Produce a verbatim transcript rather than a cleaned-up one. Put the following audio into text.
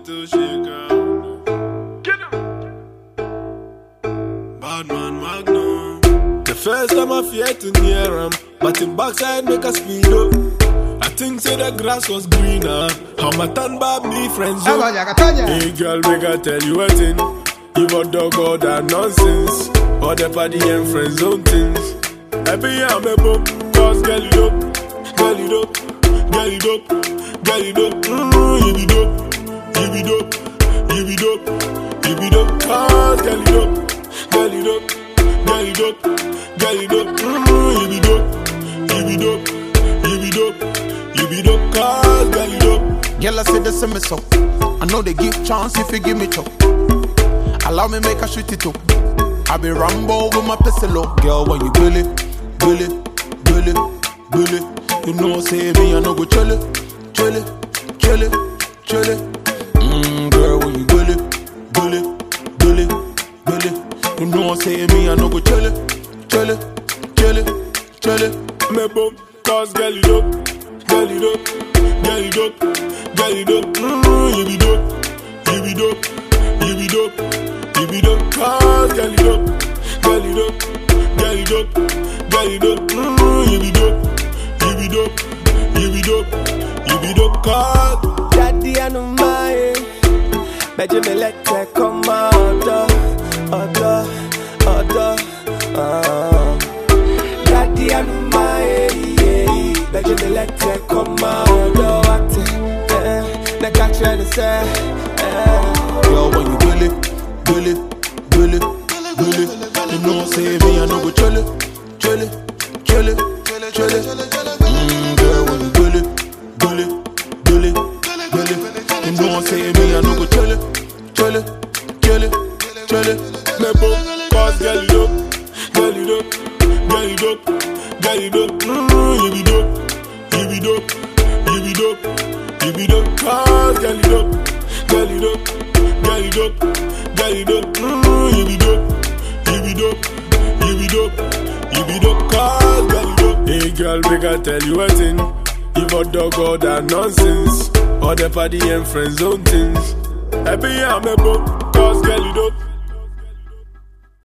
little shaker. Get him. Bad man Magnum. The first time I feared to near him, but in backside make a speed up. I think say the grass was greener. How my turn bad me friends up. Hey girl, make I tell you a thing. You a dog all that nonsense. All the party and friends zone things. Every I'm a book, cause girl it up, girl it up, girl it up, girl it up. Mm, you be dope, you be dope, you be dope, you be dope. Cause girl it up, girl it up, girl it up, girl it up. Mm, you be dope, you be dope, you be dope, you be dope. Cause girl it up. Girl, I say the same so. I know they give chance if you give me chop. Allow me make a shoot it up. I be Rambo with my pistol up. Girl, when you bill it, bill it, bill it, bill it. You know say me I no go chill it, chill it, chill it, chill it. Mmm, girl, when you bill it, bill it, bill it, bill it. You know say me I no go chill it, chill it, chill it, chill it. Me boom, cause girl it up, girl it up, girl it up, girl it up. Mmm, you be dope, you be dope, you be dope. You be dope, cause girl it up, girl it up, girl it up, girl it up. Mm, you be dope, you be dope, you be dope, you be dope, cause Daddy I know my Beji me let take come out, other, other, uh. Daddy I know my Beji me let take come out, what? Eh, na catch you and say, eh. Girl, when you bill it. Bill it, bill it, bill it. You know say me I no go chill it, chill it, chill it, chill it. Mmm, girl when you bill it, bill it, bill it, bill it. You know say me I no go chill it, chill it, chill it, chill it. Me boom, cause girl it up, girl it up, girl it up, girl it up. Mmm, you be dope, you be dope, you be dope, you be dope. Cause girl it up, girl it up, girl it up. Girl, you dope, mm, you be dope, you be dope, you be dope, you be dope, cause girl, you dope. Hey girl, make I tell you a thing. You a dog all that nonsense. All the party and friends zone things. Every year I'm a book, cause girl, you dope.